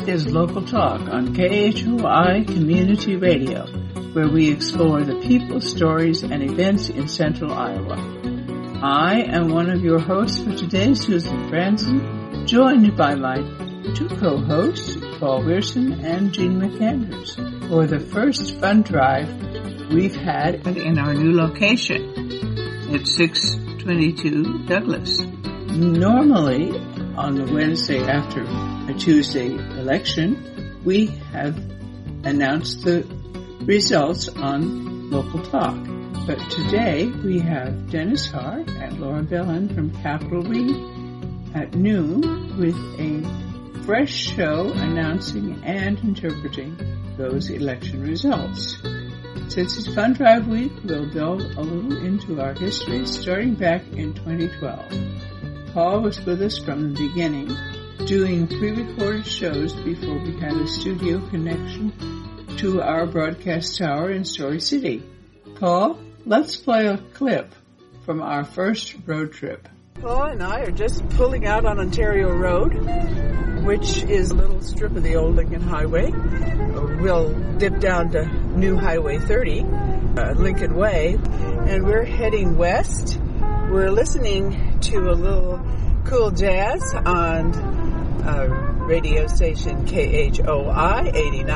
is Local Talk on KHOI Community Radio, where we explore the people, stories, and events in Central Iowa. I am one of your hosts for today, Susan Franzen, joined by my two co-hosts, Paul Weirson and Jean McAndrews, for the first fund drive we've had in our new location at 622 Douglas. Normally, on the Wednesday after a Tuesday election, we have announced the results on Local Talk. But today we have Dennis Hart and Laura Bellin from Capitol Read at noon with a fresh show announcing and interpreting those election results. Since it's Fund Drive Week, we'll delve a little into our history starting back in 2012. Paul was with us from the beginning, doing pre-recorded shows before we had a studio connection to our broadcast tower in Story City. Paul, let's play a clip from our first road trip. Paul and I are just pulling out on Ontario Road, which is a little strip of the old Lincoln Highway. We'll dip down to New Highway 30, Lincoln Way, and we're heading west. We're listening to a little cool jazz on radio station KHOI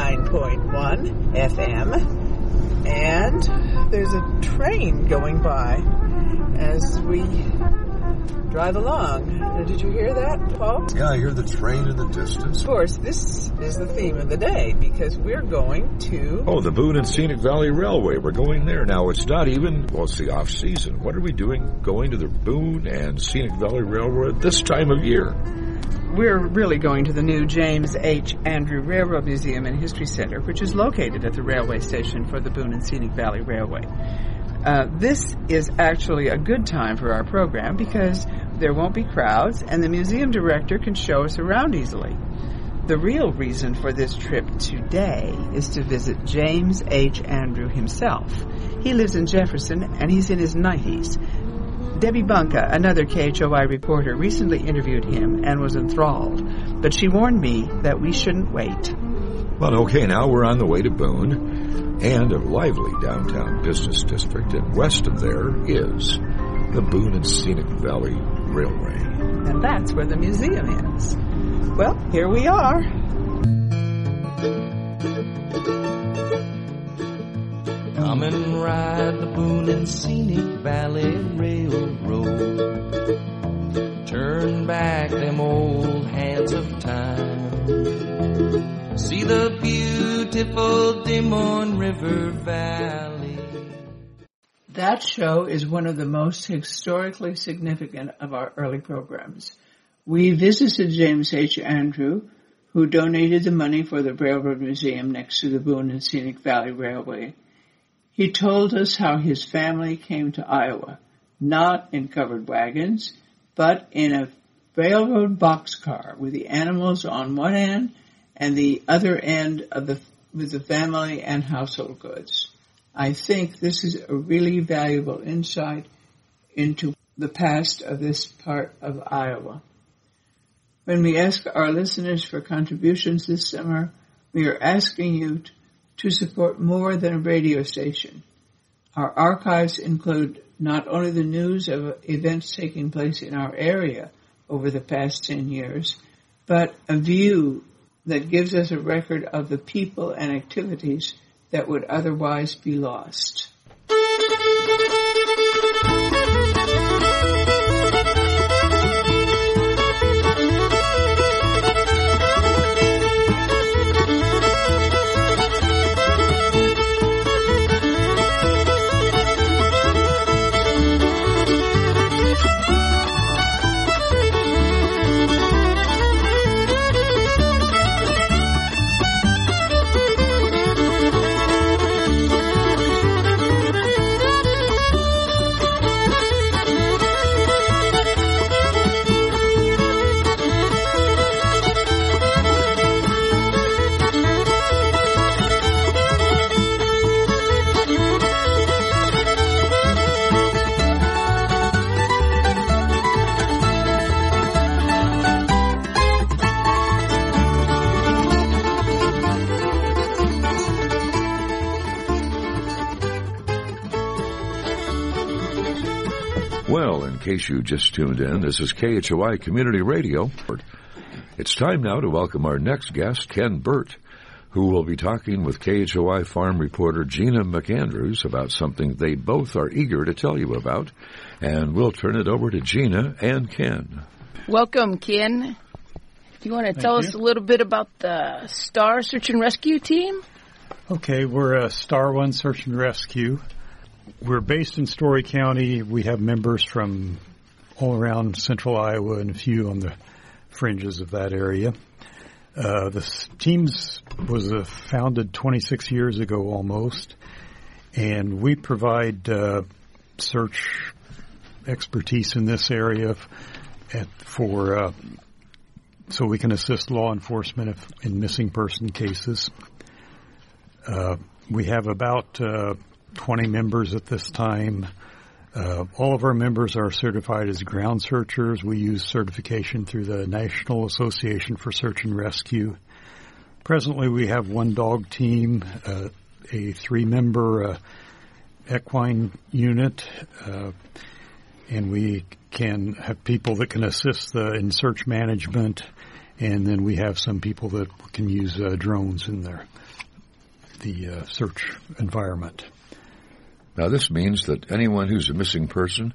89.1 FM, and there's a train going by as we drive along. Did you hear that, Paul? Yeah, I hear the train in the distance. Of course, this is the theme of the day because we're going to... Oh, the Boone and Scenic Valley Railway. We're going there. Now, it's not even, well, it's the off-season. What are we doing going to the Boone and Scenic Valley Railroad this time of year? We're really going to the new James H. Andrew Railroad Museum and History Center, which is located at the railway station for the Boone and Scenic Valley Railway. This is actually a good time for our program because there won't be crowds and the museum director can show us around easily. The real reason for this trip today is to visit James H. Andrew himself. He lives in Jefferson and he's in his 90s. Debbie Bunka, another KHOI reporter, recently interviewed him and was enthralled, but she warned me that we shouldn't wait. Well, okay, now we're on the way to Boone and a lively downtown business district, and west of there is the Boone and Scenic Valley Railway. And that's where the museum is. Well, here we are. Come and ride the Boone and Scenic Valley Railroad. Turn back them old hands of time. See the beautiful Des Moines River Valley. That show is one of the most historically significant of our early programs. We visited James H. Andrew, who donated the money for the Railroad Museum next to the Boone and Scenic Valley Railway. He told us how his family came to Iowa, not in covered wagons, but in a railroad boxcar with the animals on one end and the other end with the family and household goods. I think this is a really valuable insight into the past of this part of Iowa. When we ask our listeners for contributions this summer, we are asking you to support more than a radio station. Our archives include not only the news of events taking place in our area over the past 10 years, but a view that gives us a record of the people and activities that would otherwise be lost. Well, in case you just tuned in, this is KHOI Community Radio. It's time now to welcome our next guest, Ken Burt, who will be talking with KHOI farm reporter Gina McAndrews about something they both are eager to tell you about. And we'll turn it over to Gina and Ken. Welcome, Ken. Do you want to tell us a little bit about the STAR Search and Rescue team? Okay, we're a Star One Search and Rescue. We're based in Story County. We have members from all around central Iowa and a few on the fringes of that area. The team was founded 26 years ago almost, and we provide search expertise in this area so we can assist law enforcement in missing person cases. We have about 20 members at this time. All of our members are certified as ground searchers. We use certification through the National Association for Search and Rescue. Presently, we have one dog team, a 3-member equine unit, and we can have people that can assist in search management, and then we have some people that can use drones in the search environment. Now, this means that anyone who's a missing person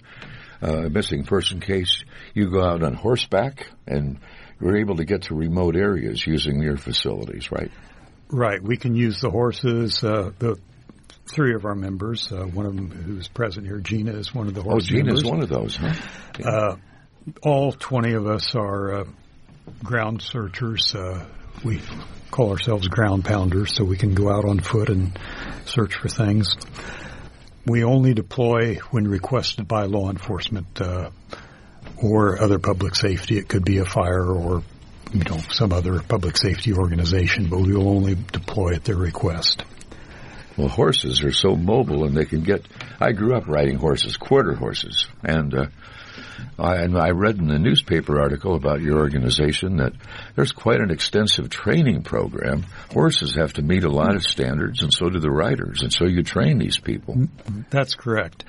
case, you go out on horseback and you're able to get to remote areas using your facilities, right? Right. We can use the horses. The 3 of our members, one of them who's present here, Gina, is one of the horse members. Gina's one of those, huh? Yeah. All 20 of us are ground searchers. We call ourselves ground pounders, so we can go out on foot and search for things. We only deploy when requested by law enforcement or other public safety. It could be a fire or some other public safety organization, but we will only deploy at their request. Well, horses are so mobile, and they can get... I grew up riding horses, quarter horses, and I read in the newspaper article about your organization that there's quite an extensive training program. Horses have to meet a lot of standards, and so do the riders, and so you train these people. That's correct.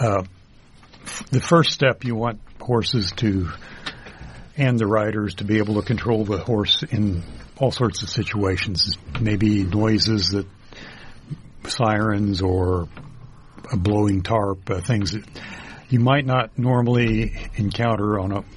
The first step, you want horses and the riders to be able to control the horse in all sorts of situations, maybe noises that sirens or a blowing tarp, things that you might not normally encounter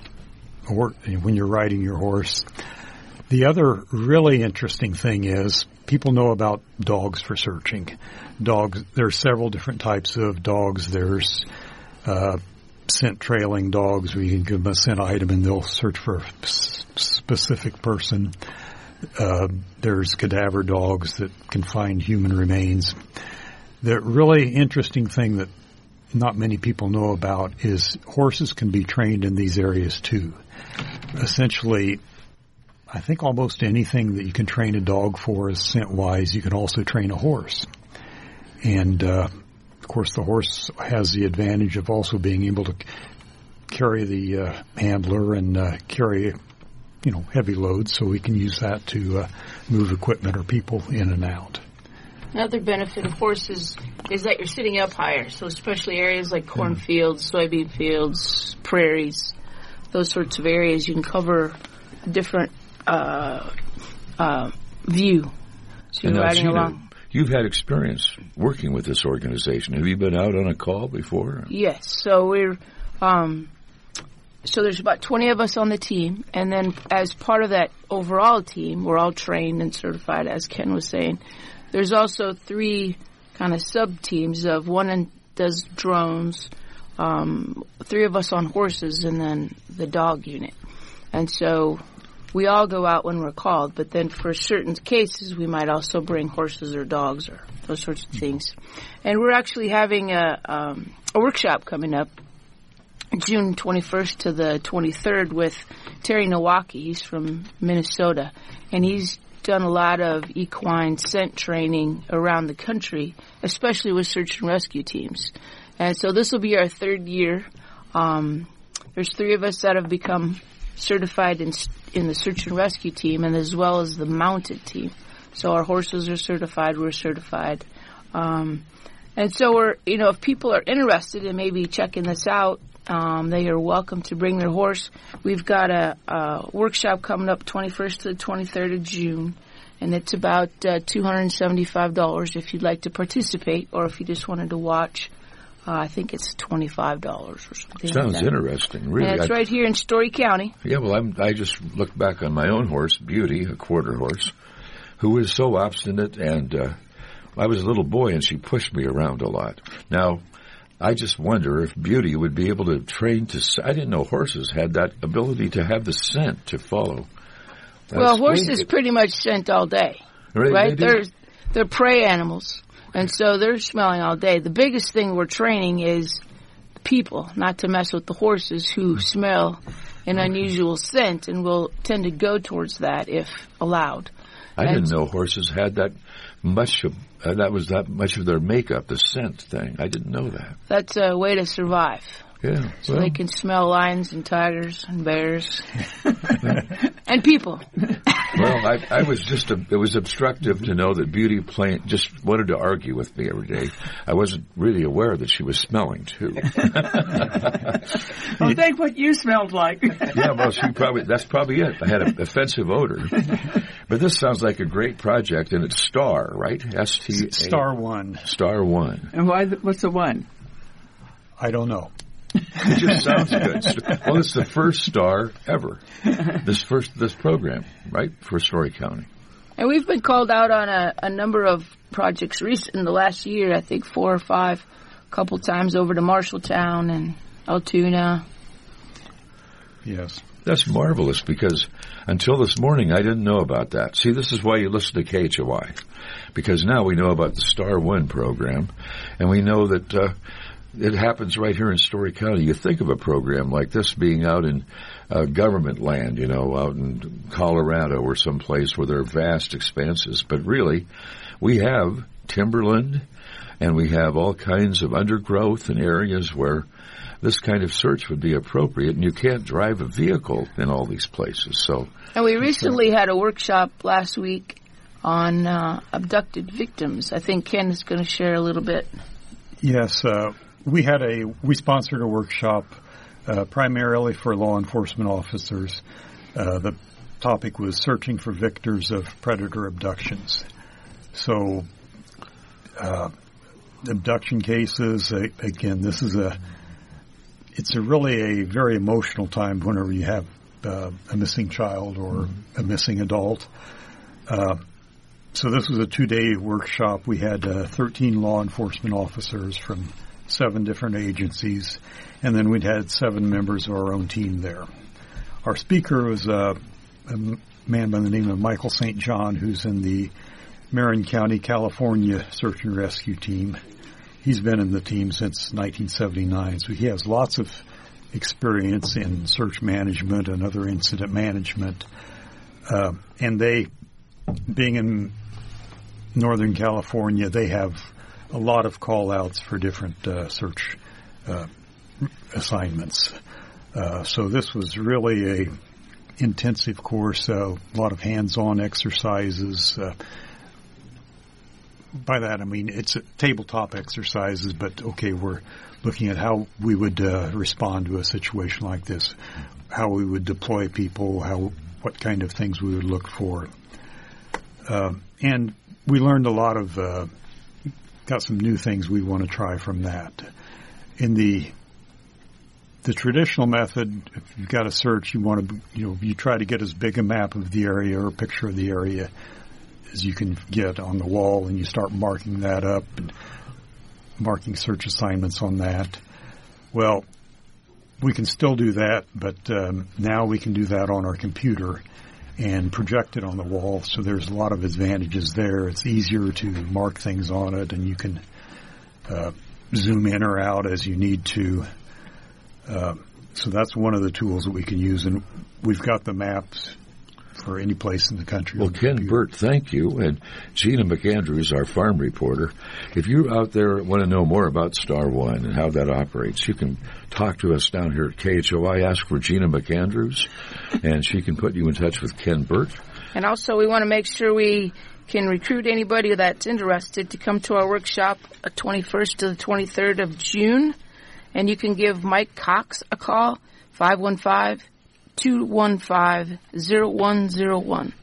when you're riding your horse. The other really interesting thing is people know about dogs for searching. Dogs, there are several different types of dogs. There's scent trailing dogs where you can give them a scent item and they'll search for a specific person. There's cadaver dogs that can find human remains. The really interesting thing that not many people know about is horses can be trained in these areas too. Essentially, I think almost anything that you can train a dog for is scent-wise, you can also train a horse. And, of course, the horse has the advantage of also being able to carry the handler and carry heavy loads, so we can use that to move equipment or people in and out. Another benefit of horses is that you're sitting up higher, so especially areas like cornfields, soybean fields, prairies, those sorts of areas, you can cover different view. So you're riding along. You've had experience working with this organization. Have you been out on a call before? Yes. So we're so there's about 20 of us on the team, and then as part of that overall team, we're all trained and certified, as Ken was saying. There's also 3 kind of sub-teams of one does drones, 3 of us on horses, and then the dog unit. And so we all go out when we're called, but then for certain cases, we might also bring horses or dogs or those sorts of things. And we're actually having a workshop coming up June 21st to the 23rd with Terry Nowacki. He's from Minnesota, and he's done a lot of equine scent training around the country, especially with search and rescue teams. And so this will be our 3rd year. There's 3 of us that have become certified in the search and rescue team, and as well as the mounted team. So our horses are certified, we're certified. And so we're, if people are interested in maybe checking this out, They are welcome to bring their horse. We've got a workshop coming up 21st to the 23rd of June, and it's about $275 if you'd like to participate, or if you just wanted to watch. I think it's $25 or something. Sounds like that. interesting, really. And it's right here in Story County. Yeah, well, I just looked back on my own horse, Beauty, a quarter horse, who was so obstinate, and I was a little boy, and she pushed me around a lot. Now, I just wonder if Beauty would be able to train to... I didn't know horses had that ability to have the scent to follow. Well, horses pretty much scent all day, right? They're prey animals. And so they're smelling all day. The biggest thing we're training is people, not to mess with the horses who smell an unusual scent, and will tend to go towards that if allowed. I didn't know horses had that much of their makeup, the scent thing. I didn't know that. That's a way to survive. Yeah. So they can smell lions and tigers and bears and people. Well, I was it was obstructive to know that Beauty just wanted to argue with me every day. I wasn't really aware that she was smelling too. Well, think what you smelled like. Yeah, well, that's probably it. I had an offensive odor. But this sounds like a great project, and it's STAR, right? S-T-A. Star One. Star One. And what's the one? I don't know. It just sounds good. Well, it's the first STAR ever. This program, right, for Story County. And we've been called out on a number of projects in the last year, I think 4 or 5, a couple times over to Marshalltown and Altoona. Yes. That's marvelous, because until this morning I didn't know about that. See, this is why you listen to KHOI, because now we know about the Star One program, and we know that it happens right here in Story County. You think of a program like this being out in government land, out in Colorado or someplace where there are vast expanses. But really, we have timberland, and we have all kinds of undergrowth in areas where this kind of search would be appropriate, and you can't drive a vehicle in all these places. And we recently had a workshop last week on abducted victims. I think Ken is going to share a little bit. Yes, we sponsored a workshop primarily for law enforcement officers. The topic was searching for victims of predator abductions. So, abduction cases, again, it's really a very emotional time whenever you have a missing child or a missing adult. So this was a 2-day workshop. We had 13 law enforcement officers from 7 different agencies, and then we'd had 7 members of our own team there. Our speaker was a man by the name of Michael St. John, who's in the Marin County, California Search and Rescue Team. He's been in the team since 1979, so he has lots of experience in search management and other incident management. And they, being in Northern California, they have a lot of call-outs for different search assignments. So this was really a intensive course, a lot of hands-on exercises. By that I mean it's tabletop exercises, but okay, we're looking at how we would respond to a situation like this, how we would deploy people, what kind of things we would look for. And we learned a lot of, got some new things we want to try from that. In the traditional method, if you've got a search, you want to, you try to get as big a map of the area or a picture of the area as you can get on the wall, and you start marking that up and marking search assignments on that. Well, we can still do that, but now we can do that on our computer and project it on the wall, so there's a lot of advantages there. It's easier to mark things on it, and you can zoom in or out as you need to. So that's one of the tools that we can use, and we've got the maps for any place in the country. Well, Ken Burt, thank you. And Gina McAndrews, our farm reporter, if you out there want to know more about Star One and how that operates, you can talk to us down here at KHOI. Ask for Gina McAndrews, and she can put you in touch with Ken Burt. And also we want to make sure we can recruit anybody that's interested to come to our workshop 21st to the 23rd of June. And you can give Mike Cox a call, 515-215-0101.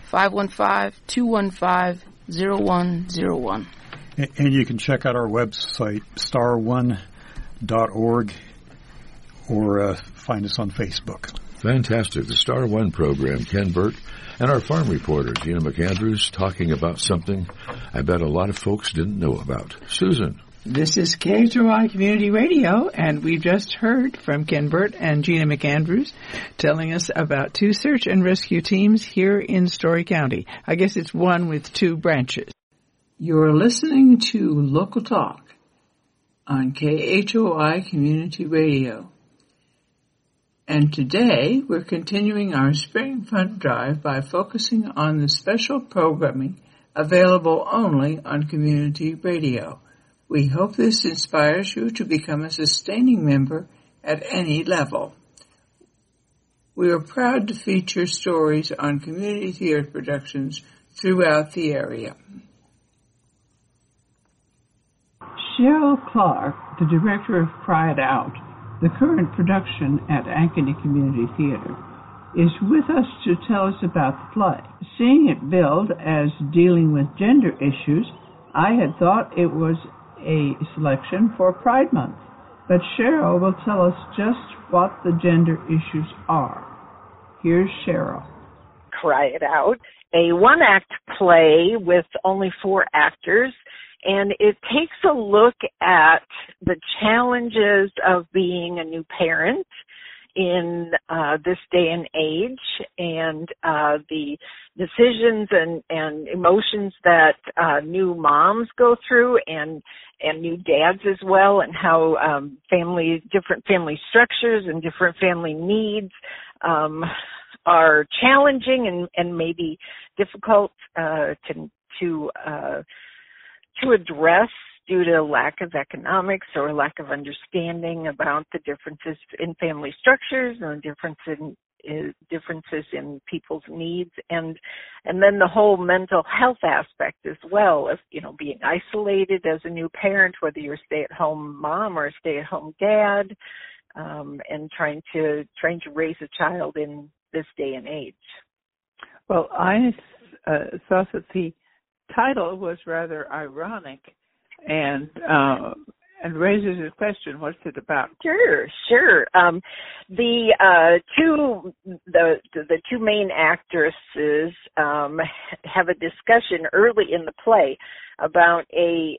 515-215-0101. And you can check out our website, star1.org, or find us on Facebook. Fantastic. The Star One program, Ken Burt, and our farm reporter, Gina McAndrews, talking about something I bet a lot of folks didn't know about. Susan. This is KHOI Community Radio, and we've just heard from Ken Burt and Gina McAndrews telling us about 2 search and rescue teams here in Story County. I guess it's one with 2 branches. You're listening to Local Talk on KHOI Community Radio. And today we're continuing our Spring Fund Drive by focusing on the special programming available only on Community Radio. We hope this inspires you to become a sustaining member at any level. We are proud to feature stories on community theater productions throughout the area. Cheryl Clark, the director of Cry It Out, the current production at Ankeny Community Theater, is with us to tell us about the play. Seeing it billed as dealing with gender issues, I had thought it was a selection for Pride Month, but Cheryl will tell us just what the gender issues are. Here's Cheryl. Cry It Out, a one-act play with only 4 actors, and it takes a look at the challenges of being a new parent in this day and age, and the decisions and emotions that new moms go through, and new dads as well, and how different family structures and different family needs are challenging and maybe difficult to address due to lack of economics or lack of understanding about the differences in family structures and differences in people's needs, and then the whole mental health aspect as well of, being isolated as a new parent, whether you're a stay-at-home mom or a stay-at-home dad, and trying to raise a child in this day and age. Well, I thought that the title was rather ironic and raises a question. What's it about? Sure. The two main actresses have a discussion early in the play about a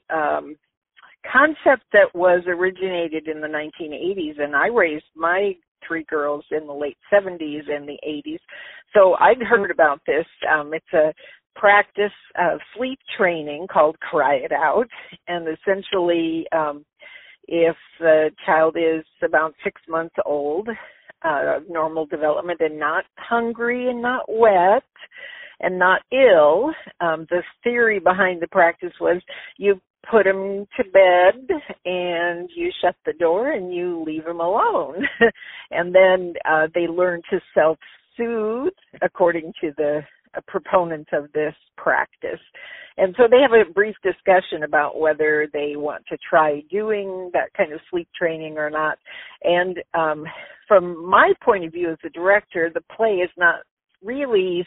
concept that was originated in the 1980s, and I raised my 3 girls in the late 70s and the 80s, so I'd heard about this. It's a practice of sleep training called Cry It Out, and essentially if the child is about 6 months old, normal development, and not hungry and not wet and not ill, the theory behind the practice was you put them to bed and you shut the door and you leave them alone. And then they learn to self-soothe according to the proponents of this practice. And so they have a brief discussion about whether they want to try doing that kind of sleep training or not. And from my point of view as a director, the play is not really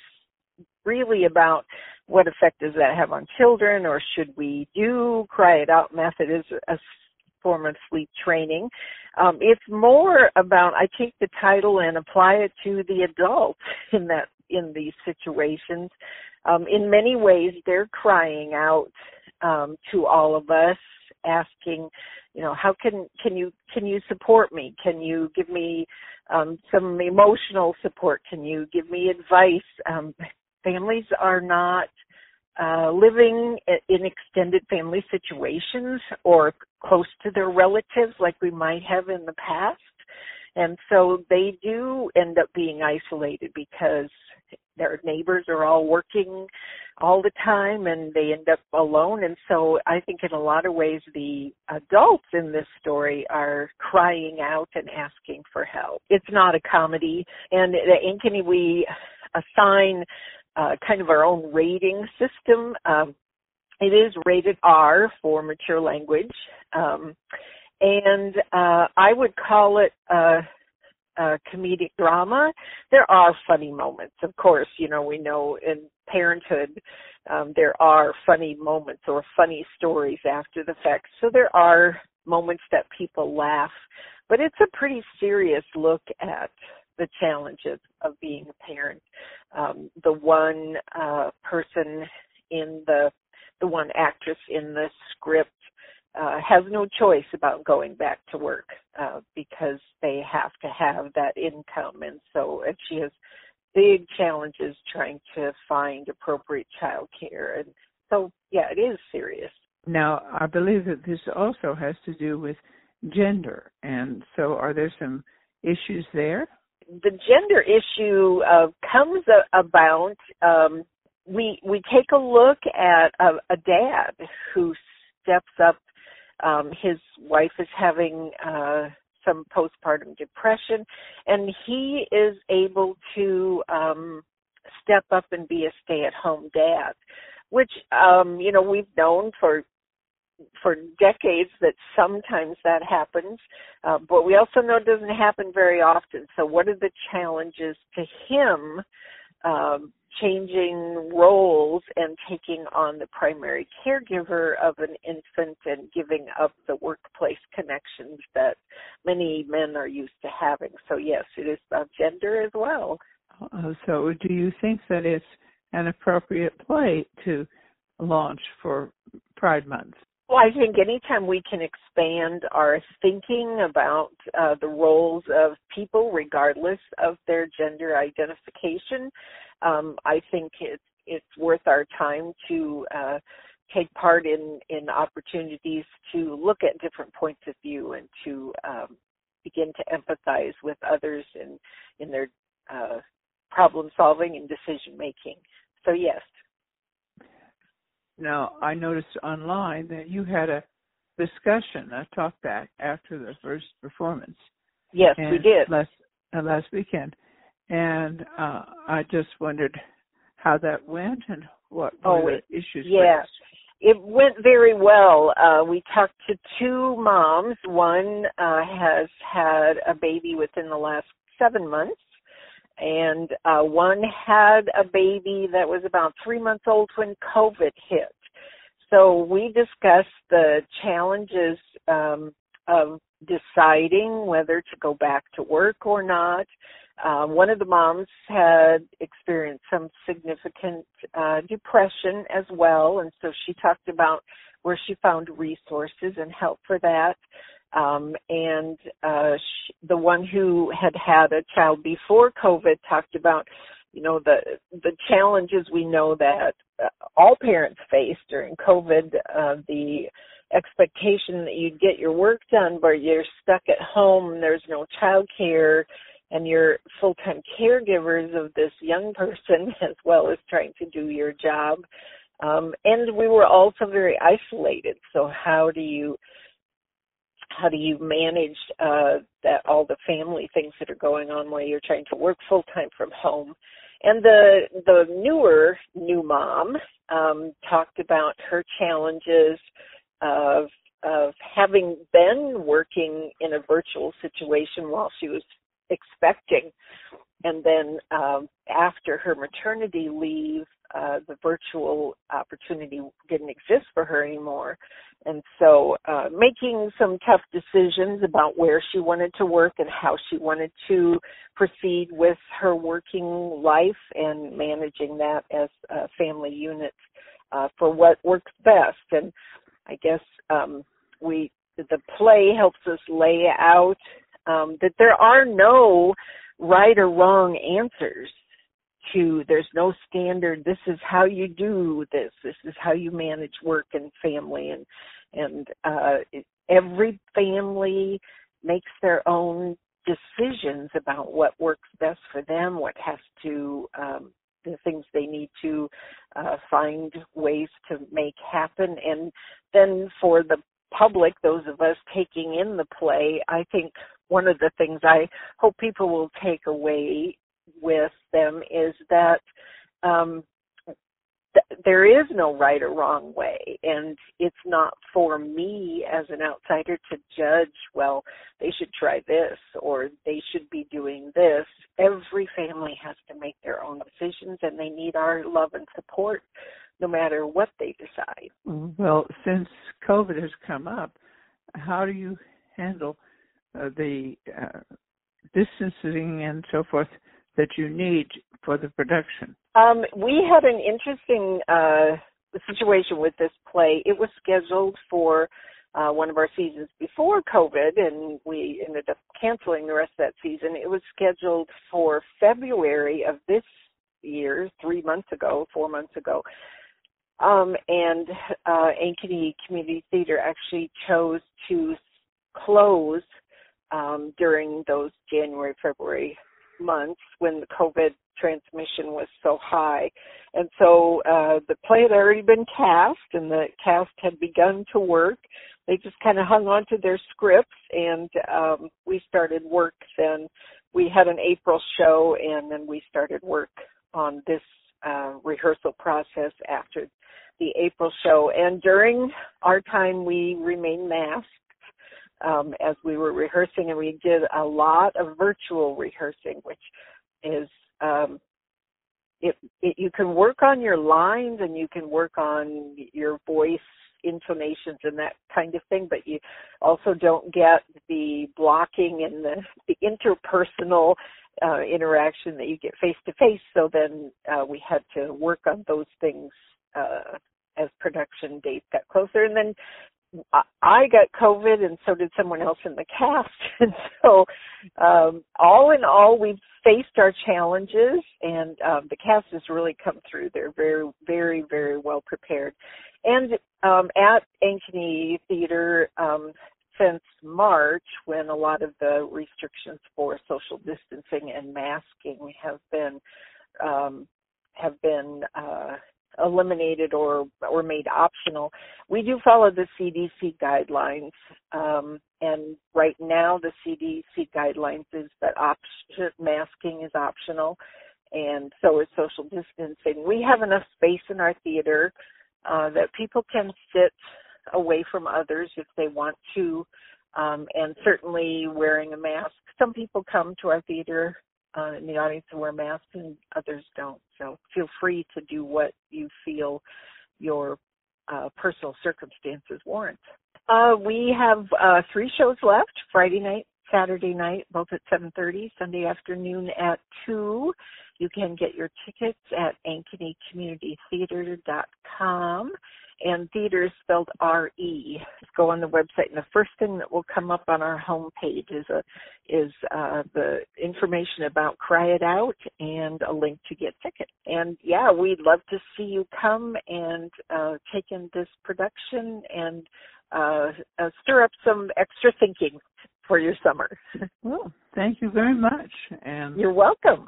about what effect does that have on children, or should we do Cry It Out method as a form of sleep training. It's more about, I take the title and apply it to the adults in these situations. In many ways, they're crying out to all of us, asking, how can you support me? Can you give me some emotional support? Can you give me advice? Families are not living in extended family situations or close to their relatives like we might have in the past. And so they do end up being isolated because their neighbors are all working all the time and they end up alone. And so I think in a lot of ways the adults in this story are crying out and asking for help. It's not a comedy. And at Ankeny we assign kind of our own rating system. It is rated R for mature language. and I would call it comedic drama. There are funny moments, of course. You know, we know in parenthood there are funny moments or funny stories after the fact. So there are moments that people laugh, but it's a pretty serious look at the challenges of being a parent. The one person in the one actress in the script has no choice about going back to work because they have to have that income, and she has big challenges trying to find appropriate child care. And so, yeah, it is serious. Now, I believe that this also has to do with gender, and so are there some issues there? The gender issue comes about. We take a look at a dad who steps up. His wife is having some postpartum depression, and he is able to step up and be a stay-at-home dad, which we've known for decades that sometimes that happens, but we also know it doesn't happen very often. So what are the challenges to him changing roles and taking on the primary caregiver of an infant and giving up the workplace connections that many men are used to having? So yes, it is about gender as well. So do you think that it's an appropriate play to launch for Pride Month? Well, I think anytime we can expand our thinking about the roles of people, regardless of their gender identification, I think it's worth our time to take part in opportunities to look at different points of view and to begin to empathize with others in their problem solving and decision making. So yes. Now, I noticed online that you had a discussion, a talk back after the first performance. Yes, we did. Last weekend. And I just wondered how that went and what were the issues. Yes, it went very well. We talked to two moms. One has had a baby within the last 7 months, and one had a baby that was about 3 months old when COVID hit. So we discussed the challenges of deciding whether to go back to work or not. One of the moms had experienced some significant depression as well, and so she talked about where she found resources and help for that. The one who had a child before COVID talked about, the challenges we know that all parents face during COVID, the expectation that you'd get your work done, but you're stuck at home, there's no child care, and you're full-time caregivers of this young person as well as trying to do your job. And we were also very isolated. So how do you manage that all the family things that are going on while you're trying to work full-time from home? And the new mom talked about her challenges of having been working in a virtual situation while she was expecting, and then after her maternity leave, the virtual opportunity didn't exist for her anymore. And so making some tough decisions about where she wanted to work and how she wanted to proceed with her working life and managing that as a family unit for what works best. And I guess the play helps us lay out that there are no right or wrong answers there's no standard, this is how you do this is how you manage work and family, and every family makes their own decisions about what works best for them, what has to, the things they need to find ways to make happen. And then for the public, those of us taking in the play, I think one of the things I hope people will take away with them is that there is no right or wrong way, and it's not for me as an outsider to judge, well, they should try this or they should be doing this. Every family has to make their own decisions, and they need our love and support no matter what they decide. Well, since COVID has come up, how do you handle the distancing and so forth that you need for the production? We had an interesting situation with this play. It was scheduled for one of our seasons before COVID, and we ended up canceling the rest of that season. It was scheduled for February of this year, 4 months ago. And Ankeny Community Theater actually chose to close during those January, February months when the COVID transmission was so high. And so the play had already been cast, and the cast had begun to work. They just kind of hung on to their scripts, and we started work then. We had an April show, and then we started work on this rehearsal process after the April show. And during our time, we remained masked as we were rehearsing, and we did a lot of virtual rehearsing, which is you can work on your lines and you can work on your voice intonations and that kind of thing, but you also don't get the blocking and the interpersonal interaction that you get face to face. So then we had to work on those things as production dates got closer. And then I got COVID, and so did someone else in the cast. And so all in all, we've faced our challenges, and the cast has really come through. They're very, very, very well prepared. And at Ankeny Theater, since March, when a lot of the restrictions for social distancing and masking have been eliminated or made optional, we do follow the CDC guidelines. And right now, the CDC guidelines is that masking is optional, and so is social distancing. We have enough space in our theater that people can sit away from others if they want to, and certainly wearing a mask. Some people come to our theater in the audience to wear masks, and others don't. So feel free to do what you feel your personal circumstances warrant. We have 3 shows left: Friday night, Saturday night, both at 7:30, Sunday afternoon at 2. You can get your tickets at AnkenyCommunityTheater.com. And theater is spelled R-E. Just go on the website, and the first thing that will come up on our homepage is the information about Cry It Out and a link to get tickets. And yeah, we'd love to see you come and take in this production and stir up some extra thinking for your summer. Well, thank you very much. And you're welcome.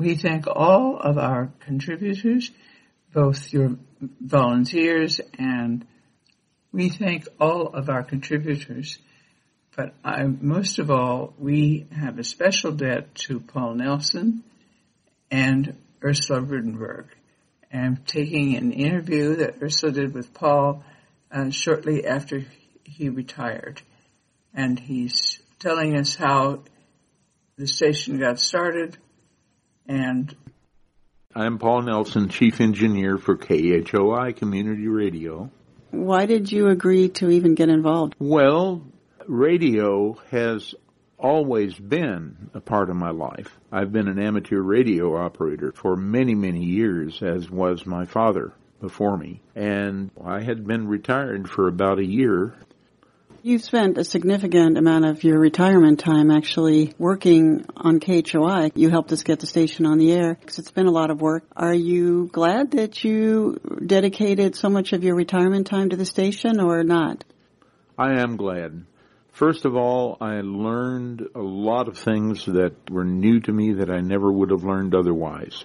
We thank all of our contributors, both your volunteers, and we thank all of our contributors. But most of all, we have a special debt to Paul Nelson and Ursula Rudenberg. And taking an interview that Ursula did with Paul shortly after he retired. And he's telling us how the station got started. And I'm Paul Nelson, Chief Engineer for KHOI Community Radio. Why did you agree to even get involved? Well, radio has always been a part of my life. I've been an amateur radio operator for many, many years, as was my father before me. And I had been retired for about a year. You've spent a significant amount of your retirement time actually working on KHOI. You helped us get the station on the air because it's been a lot of work. Are you glad that you dedicated so much of your retirement time to the station or not? I am glad. First of all, I learned a lot of things that were new to me that I never would have learned otherwise.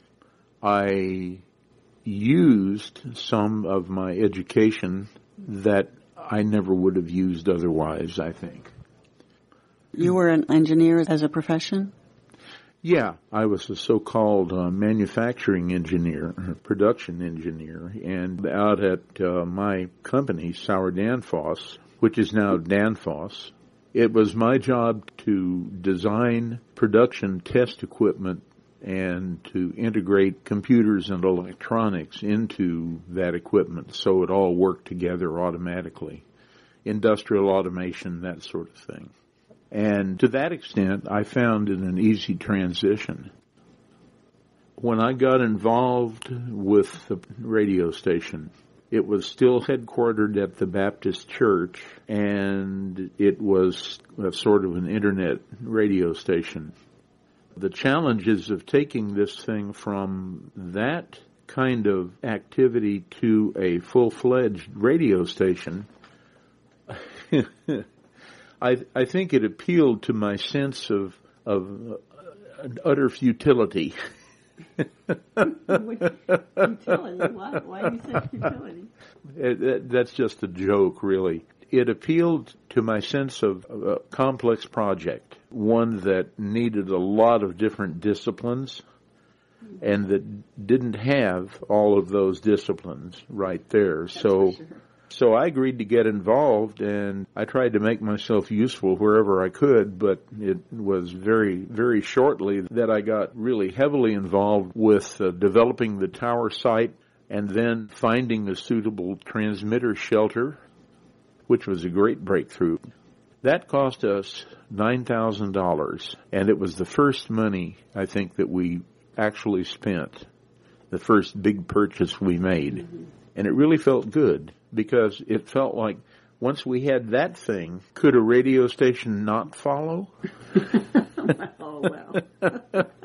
I used some of my education that I never would have used otherwise, I think. You were an engineer as a profession? Yeah, I was a so-called manufacturing engineer, production engineer, and out at my company, Sauer Danfoss, which is now Danfoss, it was my job to design production test equipment and to integrate computers and electronics into that equipment so it all worked together automatically. Industrial automation, that sort of thing. And to that extent, I found it an easy transition. When I got involved with the radio station, it was still headquartered at the Baptist Church, and it was a sort of an internet radio station. The challenges of taking this thing from that kind of activity to a full-fledged radio station, I think it appealed to my sense of utter futility. Futility? Why do you say futility? That's just a joke, really. It appealed to my sense of a complex project, one that needed a lot of different disciplines and that didn't have all of those disciplines right there. So I agreed to get involved, and I tried to make myself useful wherever I could, but it was very, very shortly that I got really heavily involved with developing the tower site and then finding a suitable transmitter shelter, which was a great breakthrough. That cost us $9,000, and it was the first money, I think, that we actually spent, the first big purchase we made. Mm-hmm. And it really felt good, because it felt like once we had that thing, could a radio station not follow? Oh, well.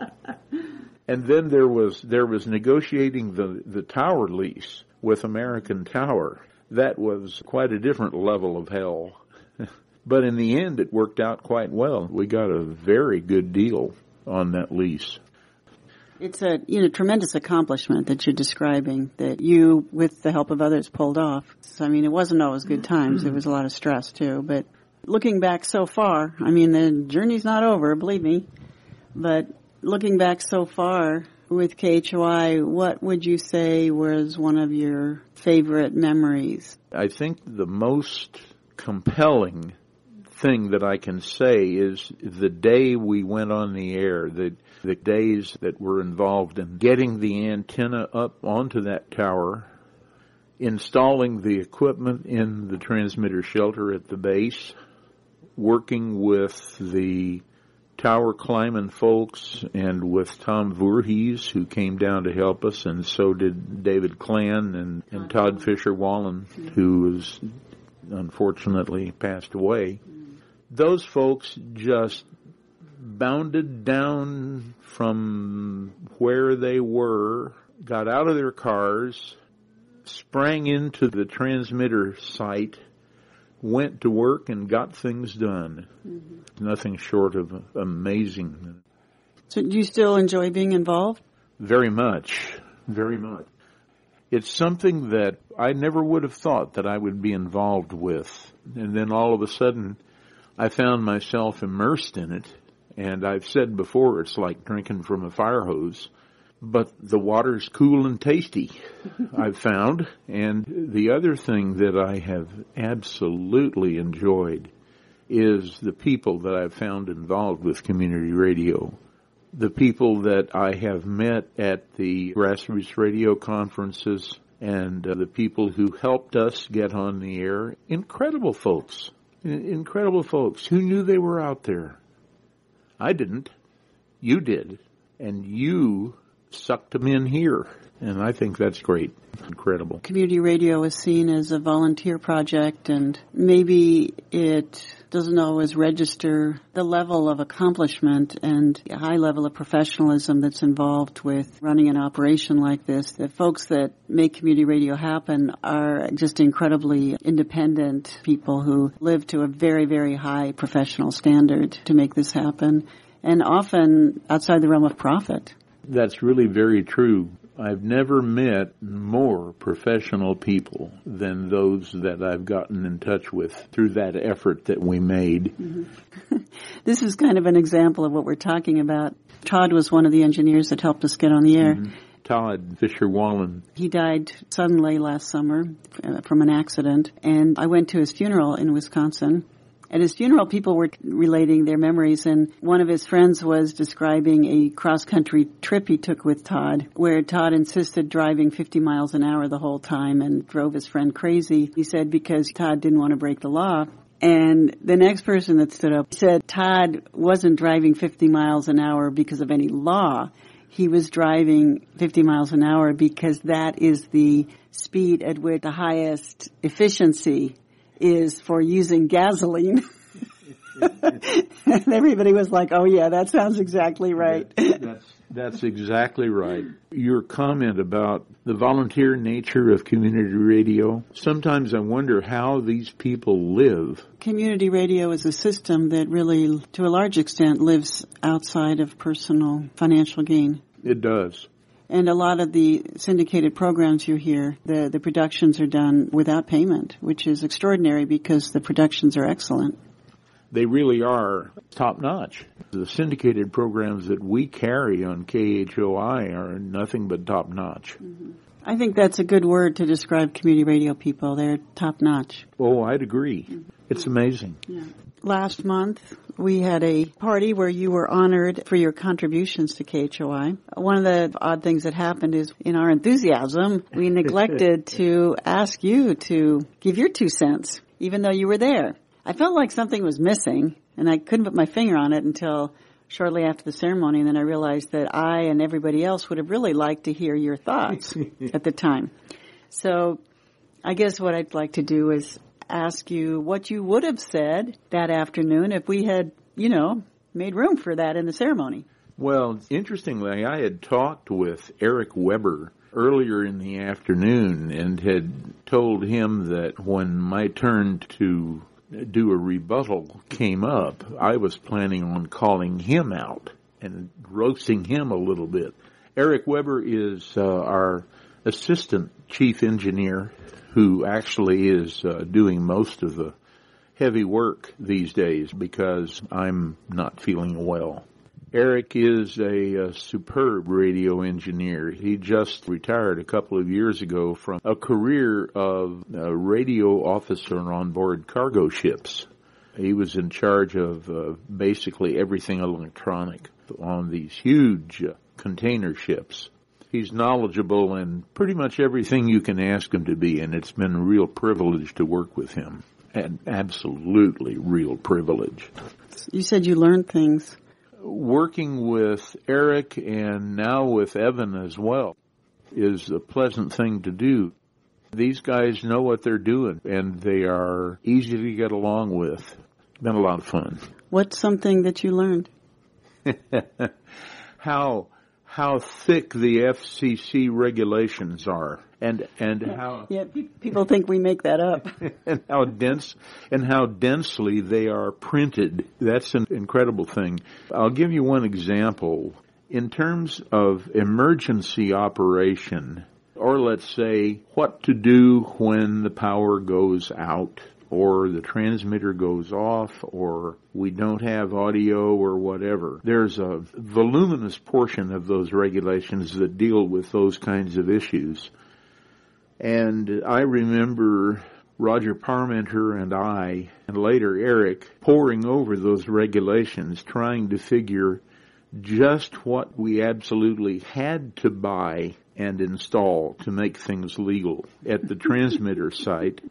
And then there was negotiating the tower lease with American Tower. That was quite a different level of hell. But in the end, it worked out quite well. We got a very good deal on that lease. It's a tremendous accomplishment that you're describing, that you, with the help of others, pulled off. So, I mean, it wasn't always good times. There was a lot of stress, too. But looking back so far, I mean, the journey's not over, believe me. But looking back so far with KHOI, what would you say was one of your favorite memories? I think the most compelling thing that I can say is the day we went on the air, the days that were involved in getting the antenna up onto that tower, installing the equipment in the transmitter shelter at the base, working with the tower climbing folks and with Tom Voorhees, who came down to help us, and so did David Klan and Todd Fisher-Wallen, who was unfortunately passed away. Those folks just bounded down from where they were, got out of their cars, sprang into the transmitter site, went to work and got things done. Mm-hmm. Nothing short of amazing. So do you still enjoy being involved? Very much. Very much. It's something that I never would have thought that I would be involved with. And then all of a sudden, I found myself immersed in it. And I've said before, it's like drinking from a fire hose. But the water's cool and tasty, I've found. And the other thing that I have absolutely enjoyed is the people that I've found involved with community radio. The people that I have met at the grassroots radio conferences and the people who helped us get on the air. Incredible folks. Incredible folks. Who knew they were out there? I didn't. You did. And you sucked them in here. And I think that's great. Incredible. Community radio is seen as a volunteer project, and maybe it doesn't always register the level of accomplishment and a high level of professionalism that's involved with running an operation like this. The folks that make community radio happen are just incredibly independent people who live to a very, very high professional standard to make this happen, and often outside the realm of profit. That's really very true. I've never met more professional people than those that I've gotten in touch with through that effort that we made. Mm-hmm. This is kind of an example of what we're talking about. Todd was one of the engineers that helped us get on the air. Mm-hmm. Todd Fisher-Wallen. He died suddenly last summer from an accident, and I went to his funeral in Wisconsin. At his funeral, people were relating their memories, and one of his friends was describing a cross-country trip he took with Todd, where Todd insisted driving 50 miles an hour the whole time and drove his friend crazy, he said, because Todd didn't want to break the law. And the next person that stood up said Todd wasn't driving 50 miles an hour because of any law. He was driving 50 miles an hour because that is the speed at which the highest efficiency is for using gasoline. And everybody was like, oh yeah, that sounds exactly right. That's exactly right. Your comment about the volunteer nature of community radio, sometimes I wonder how these people live. Community radio is a system that really, to a large extent, lives outside of personal financial gain. It does. And a lot of the syndicated programs you hear, the productions are done without payment, which is extraordinary because the productions are excellent. They really are top-notch. The syndicated programs that we carry on KHOI are nothing but top-notch. Mm-hmm. I think that's a good word to describe community radio people. They're top-notch. Oh, I'd agree. Mm-hmm. It's amazing. Yeah. Last month, we had a party where you were honored for your contributions to KHOI. One of the odd things that happened is, in our enthusiasm, we neglected to ask you to give your 2 cents, even though you were there. I felt like something was missing, and I couldn't put my finger on it until shortly after the ceremony, and then I realized that I and everybody else would have really liked to hear your thoughts at the time. So I guess what I'd like to do is ask you what you would have said that afternoon if we had, made room for that in the ceremony. Well, interestingly, I had talked with Eric Weber earlier in the afternoon and had told him that when my turn to do a rebuttal came up, I was planning on calling him out and roasting him a little bit. Eric Weber is our assistant chief engineer who actually is doing most of the heavy work these days because I'm not feeling well. Eric is a superb radio engineer. He just retired a couple of years ago from a career of a radio officer on board cargo ships. He was in charge of basically everything electronic on these huge container ships. He's knowledgeable in pretty much everything you can ask him to be, and it's been a real privilege to work with him. An absolutely real privilege. You said you learned things. Working with Eric and now with Evan as well is a pleasant thing to do. These guys know what they're doing, and they are easy to get along with. Been a lot of fun. What's something that you learned? How how thick the FCC regulations are, and how people think we make that up, and how densely they are printed. That's an incredible thing. I'll give you one example. In terms of emergency operation, or let's say what to do when the power goes out, or the transmitter goes off, or we don't have audio, or whatever. There's a voluminous portion of those regulations that deal with those kinds of issues. And I remember Roger Parmenter and I, and later Eric, poring over those regulations, trying to figure just what we absolutely had to buy and install to make things legal at the transmitter site.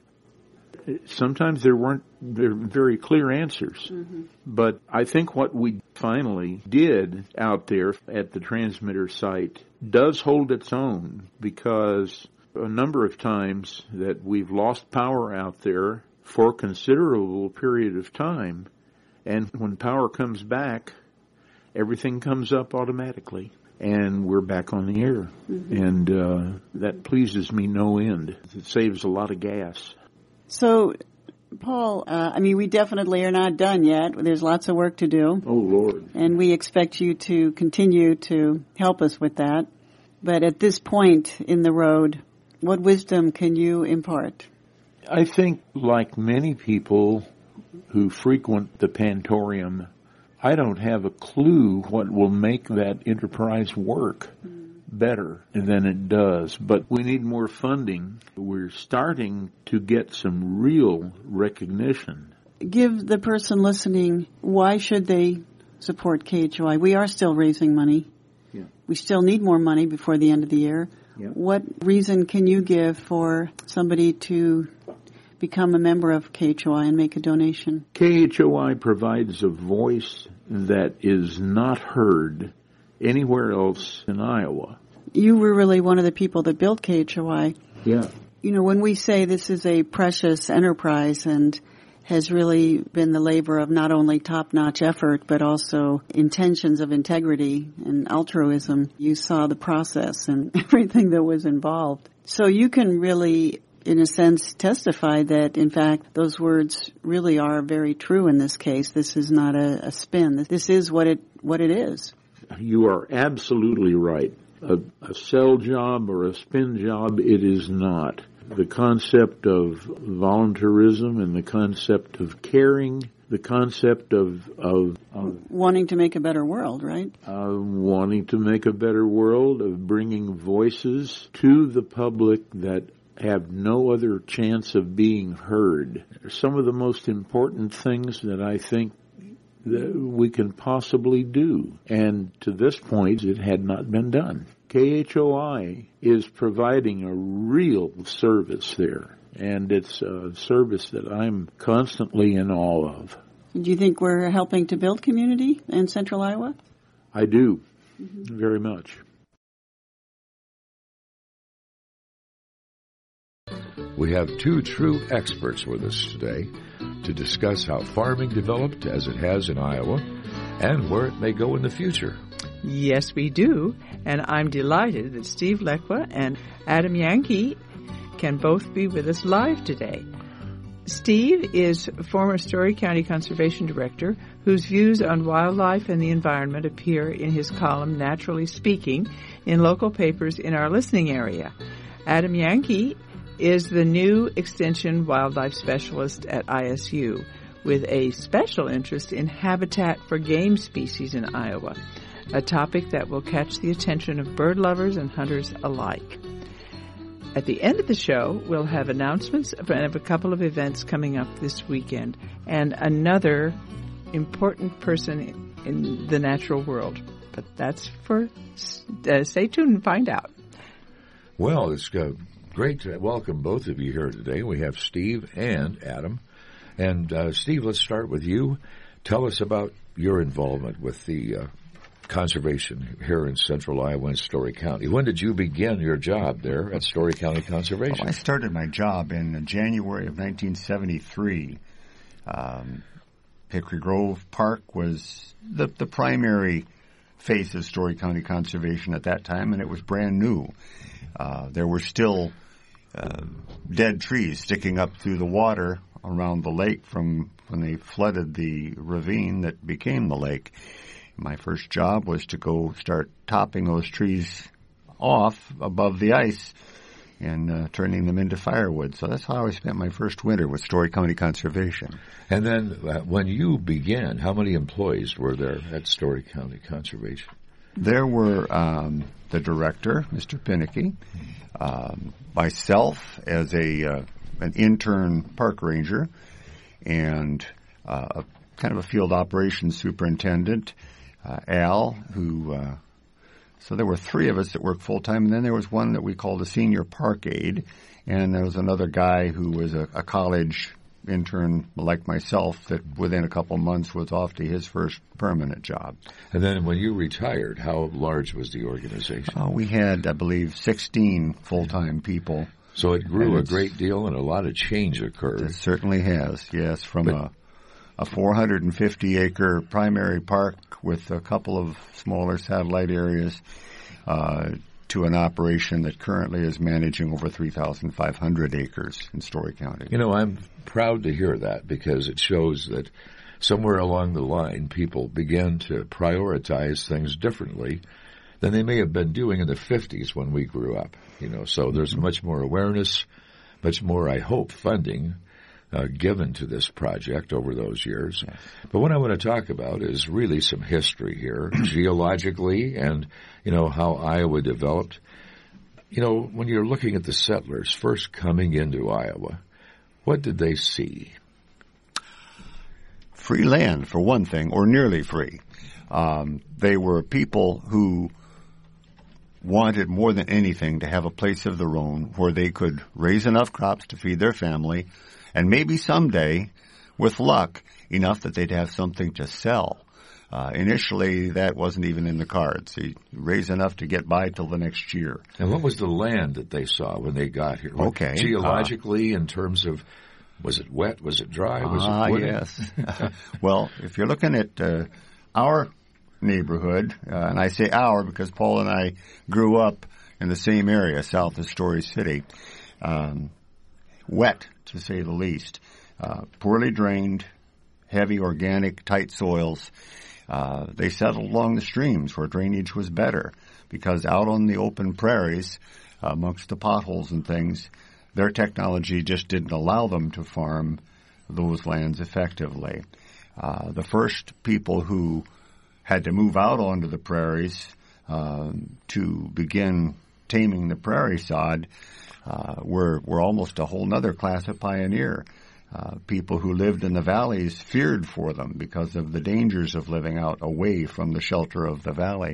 Sometimes there weren't very clear answers. Mm-hmm. But I think what we finally did out there at the transmitter site does hold its own, because a number of times that we've lost power out there for a considerable period of time, and when power comes back, everything comes up automatically, and we're back on the air. Mm-hmm. And that pleases me no end. It saves a lot of gas. So, Paul, we definitely are not done yet. There's lots of work to do. Oh, Lord. And we expect you to continue to help us with that. But at this point in the road, what wisdom can you impart? I think, like many people who frequent the Pantorium, I don't have a clue what will make that enterprise work better than it does, but we need more funding. We're starting to get some real recognition. Give the person listening, why should they support KHOI? We are still raising money. Yeah. We still need more money before the end of the year. Yeah. What reason can you give for somebody to become a member of KHOI and make a donation? KHOI provides a voice that is not heard anywhere else in Iowa. You were really one of the people that built KHOI. Yeah. You know, when we say this is a precious enterprise and has really been the labor of not only top-notch effort, but also intentions of integrity and altruism, you saw the process and everything that was involved. So you can really, in a sense, testify that, in fact, those words really are very true in this case. This is not a spin. This is what it is. You are absolutely right. A sell job or a spin job, it is not. The concept of voluntarism and the concept of caring, the concept of wanting to make a better world, right? Wanting to make a better world, of bringing voices to the public that have no other chance of being heard. Some of the most important things that I think that we can possibly do. And to this point, it had not been done. KHOI is providing a real service there, and it's a service that I'm constantly in awe of. Do you think we're helping to build community in Central Iowa? I do, very much. We have two true experts with us today to discuss how farming developed as it has in Iowa and where it may go in the future. Yes, we do, and I'm delighted that Steve Lekwa and Adam Yankee can both be with us live today. Steve is former Story County Conservation Director, whose views on wildlife and the environment appear in his column Naturally Speaking in local papers in our listening area. Adam Yankee is the new Extension Wildlife Specialist at ISU, with a special interest in habitat for game species in Iowa, a topic that will catch the attention of bird lovers and hunters alike. At the end of the show, we'll have announcements of a couple of events coming up this weekend and another important person in the natural world. But that's for stay tuned and find out. Well, it's great to welcome both of you here today. We have Steve and Adam. And Steve, let's start with you. Tell us about your involvement with the conservation here in Central Iowa and Story County. When did you begin your job there at Story County Conservation? Well, I started my job in January of 1973. Hickory Grove Park was the primary face of Story County Conservation at that time, and it was brand new. There were still dead trees sticking up through the water around the lake from when they flooded the ravine that became the lake. My first job was to go start topping those trees off above the ice and turning them into firewood. So that's how I spent my first winter with Story County Conservation. And then when you began, how many employees were there at Story County Conservation? There were the director, Mr. Pinnicky, myself as an intern park ranger, and kind of a field operations superintendent, Al, who... So there were three of us that worked full-time, and then there was one that we called a senior park aide, and there was another guy who was a college intern like myself that within a couple months was off to his first permanent job. And then when you retired, how large was the organization? We had, I believe, 16 full-time people. So it grew a great deal and a lot of change occurred. It certainly has, yes, from a 450-acre primary park with a couple of smaller satellite areas to an operation that currently is managing over 3,500 acres in Story County. You know, I'm proud to hear that because it shows that somewhere along the line people began to prioritize things differently than they may have been doing in the 50s when we grew up. You know, so there's much more awareness, much more, I hope, funding given to this project over those years. Yes. But what I want to talk about is really some history here, geologically, and, you know, how Iowa developed. You know, when you're looking at the settlers first coming into Iowa, what did they see? Free land, for one thing, or nearly free. They were people who wanted more than anything to have a place of their own where they could raise enough crops to feed their family, and maybe someday, with luck, enough that they'd have something to sell. Initially, that wasn't even in the cards. You raise enough to get by till the next year. And what was the land that they saw when they got here? Okay. Geologically, in terms of, was it wet? Was it dry? Was it woody? Yes. Well, if you're looking at our neighborhood, and I say our because Paul and I grew up in the same area, south of Story City, wet, to say the least. Poorly drained, heavy organic, tight soils. They settled along the streams where drainage was better because out on the open prairies, amongst the potholes and things, their technology just didn't allow them to farm those lands effectively. The first people who had to move out onto the prairies to begin taming the prairie sod were almost a whole other class of pioneer. People who lived in the valleys feared for them because of the dangers of living out away from the shelter of the valley.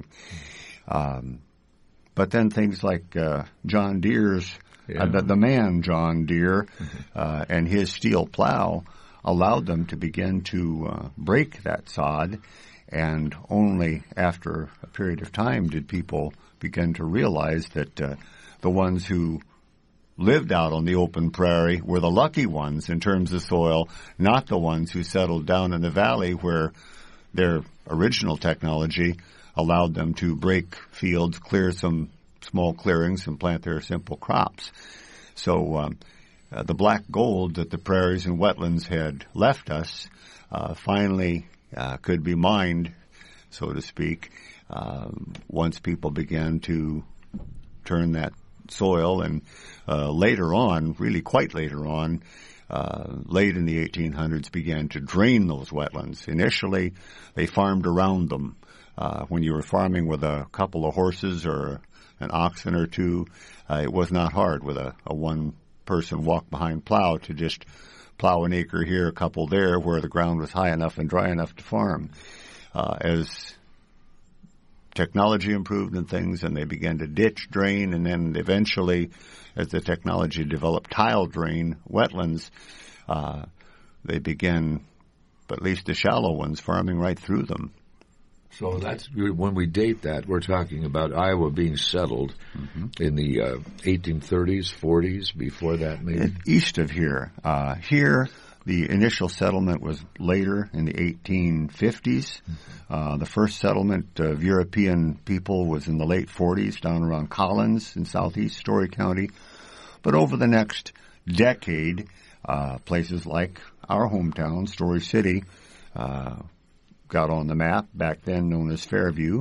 But then things like John Deere's, the man John Deere, and his steel plow allowed them to begin to break that sod, and only after a period of time did people begin to realize that the ones who lived out on the open prairie were the lucky ones in terms of soil, not the ones who settled down in the valley where their original technology allowed them to break fields, clear some small clearings, and plant their simple crops. So the black gold that the prairies and wetlands had left us finally could be mined, so to speak, once people began to turn that soil, and later on, really quite later on, late in the 1800s, began to drain those wetlands. Initially, they farmed around them. When you were farming with a couple of horses or an oxen or two, it was not hard with a one-person walk-behind plow to just plow an acre here, a couple there, where the ground was high enough and dry enough to farm. As technology improved and things, and they began to ditch, drain, and then eventually, as the technology developed tile drain wetlands, they began, at least the shallow ones, farming right through them. So that's when we date that, we're talking about Iowa being settled in the 1830s, 40s, before that maybe? East of here. Here, The initial settlement was later in the 1850s. The first settlement of European people was in the late 40s down around Collins in southeast Story County. But over the next decade, places like our hometown, Story City, got on the map, back then known as Fairview.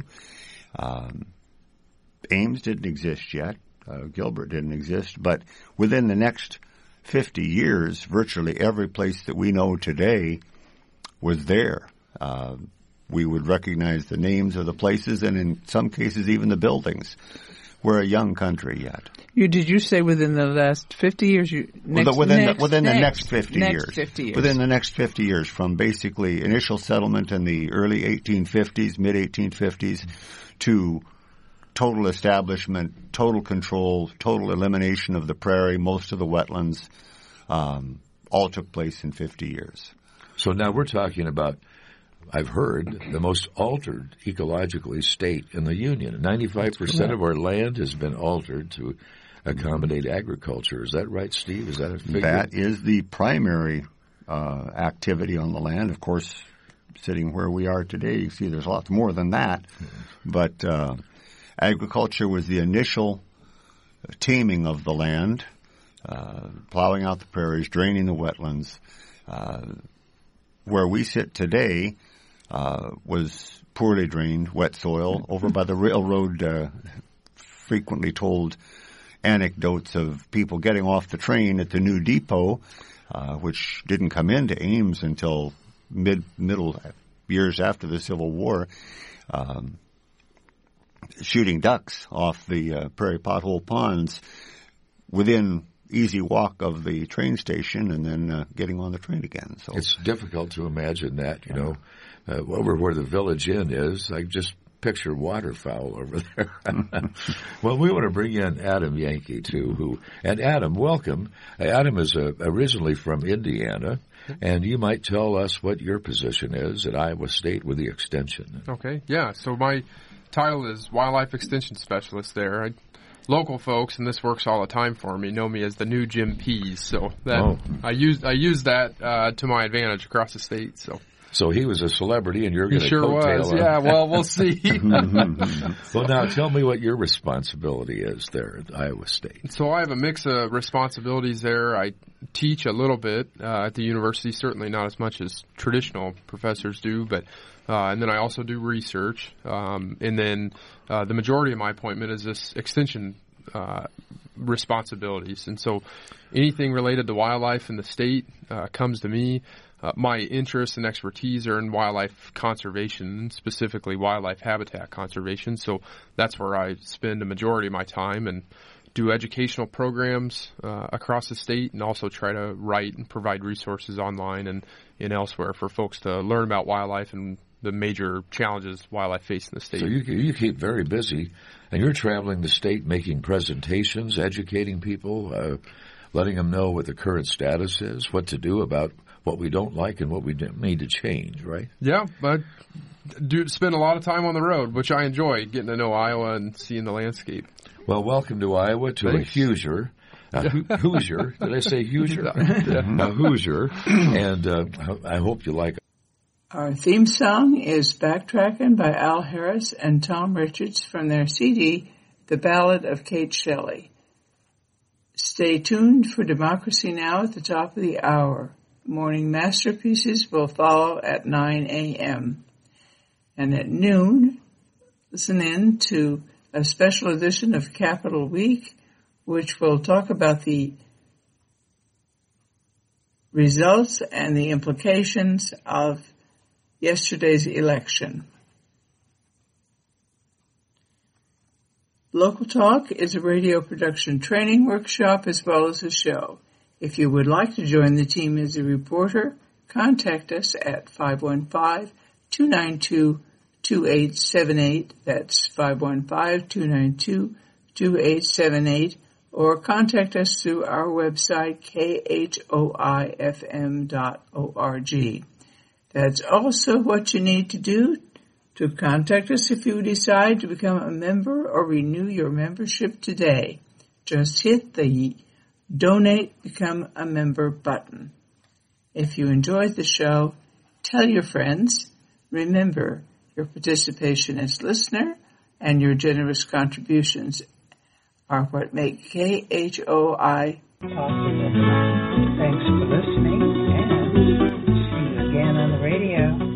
Ames didn't exist yet. Gilbert didn't exist. But within the next 50 years, virtually every place that we know today was there. We would recognize the names of the places and in some cases even the buildings. We're a young country yet. Did you say within the last 50 years? Within the next 50 years. Within the next 50 years, from basically initial settlement in the early 1850s, mid-1850s, to total establishment, total control, total elimination of the prairie, most of the wetlands, all took place in 50 years. So now we're talking about, I've heard, the most altered ecologically state in the Union. 95% of our land has been altered to accommodate agriculture. Is that right, Steve? Is that a figure? That is the primary activity on the land. Of course, sitting where we are today, you see there's lots more than that. But agriculture was the initial taming of the land, plowing out the prairies, draining the wetlands. Where we sit today was poorly drained, wet soil. Over by the railroad, frequently told anecdotes of people getting off the train at the new depot, which didn't come into Ames until middle years after the Civil War, shooting ducks off the prairie pothole ponds within easy walk of the train station and then getting on the train again. So it's difficult to imagine that, over where the Village Inn is. I just picture waterfowl over there. Well, we want to bring in Adam Yankee, too. And Adam, welcome. Adam is originally from Indiana, and you might tell us what your position is at Iowa State with the Extension. Okay, yeah. So my title is Wildlife Extension Specialist there. Local folks, and this works all the time for me, know me as the new Jim Pease. So that I use that to my advantage across the state. So he was a celebrity, and you're going to coattail him. Yeah, well, we'll see. Well, now tell me what your responsibility is there at Iowa State. So I have a mix of responsibilities there. I teach a little bit at the university, certainly not as much as traditional professors do, but and then I also do research. And then the majority of my appointment is this extension responsibilities. And so anything related to wildlife in the state comes to me. My interests and expertise are in wildlife conservation, specifically wildlife habitat conservation. So that's where I spend a majority of my time and do educational programs across the state, and also try to write and provide resources online and elsewhere for folks to learn about wildlife and the major challenges wildlife face in the state. So you keep very busy, and you're traveling the state making presentations, educating people, letting them know what the current status is, what to do about what we don't like and what we need to change, right? Yeah, but do spend a lot of time on the road, which I enjoy, getting to know Iowa and seeing the landscape. Well, welcome to Iowa, to a Hoosier. Hoosier. Did I say Hoosier? A Hoosier. And I hope you like it. Our theme song is Backtrackin' by Al Harris and Tom Richards from their CD, The Ballad of Kate Shelley. Stay tuned for Democracy Now! At the top of the hour. Morning Masterpieces will follow at 9 a.m. And at noon, listen in to a special edition of Capital Week, which will talk about the results and the implications of yesterday's election. Local Talk is a radio production training workshop as well as a show. If you would like to join the team as a reporter, contact us at 515-292-2878. That's 515-292-2878. Or contact us through our website, khoifm.org. That's also what you need to do to contact us if you decide to become a member or renew your membership today. Just hit the Donate Become a Member button. If you enjoyed the show, tell your friends. Remember, your participation as listener and your generous contributions are what make KHOI possible. Thanks for listening, and see you again on the radio.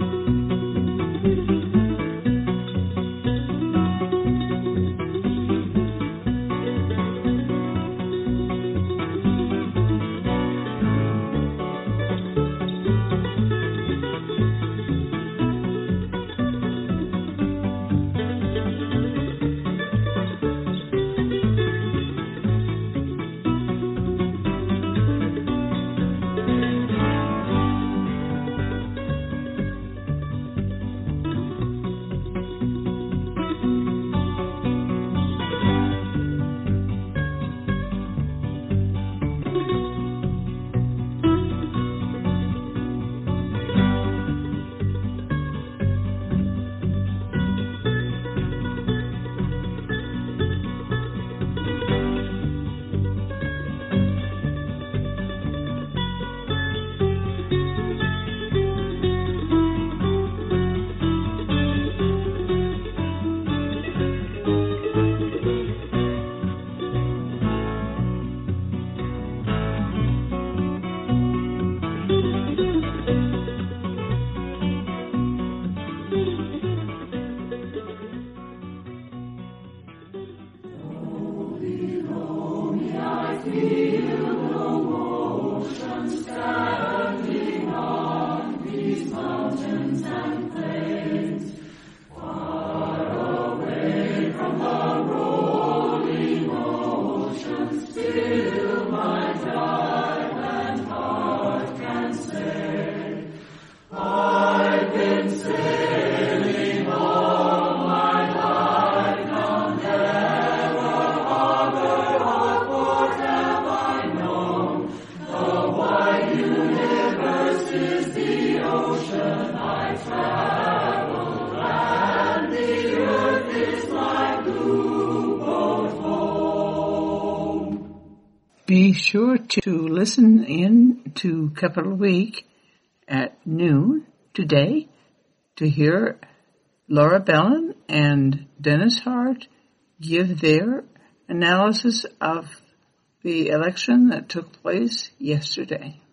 Be sure to listen in to Capital Week at noon today to hear Laura Bellin and Dennis Hart give their analysis of the election that took place yesterday.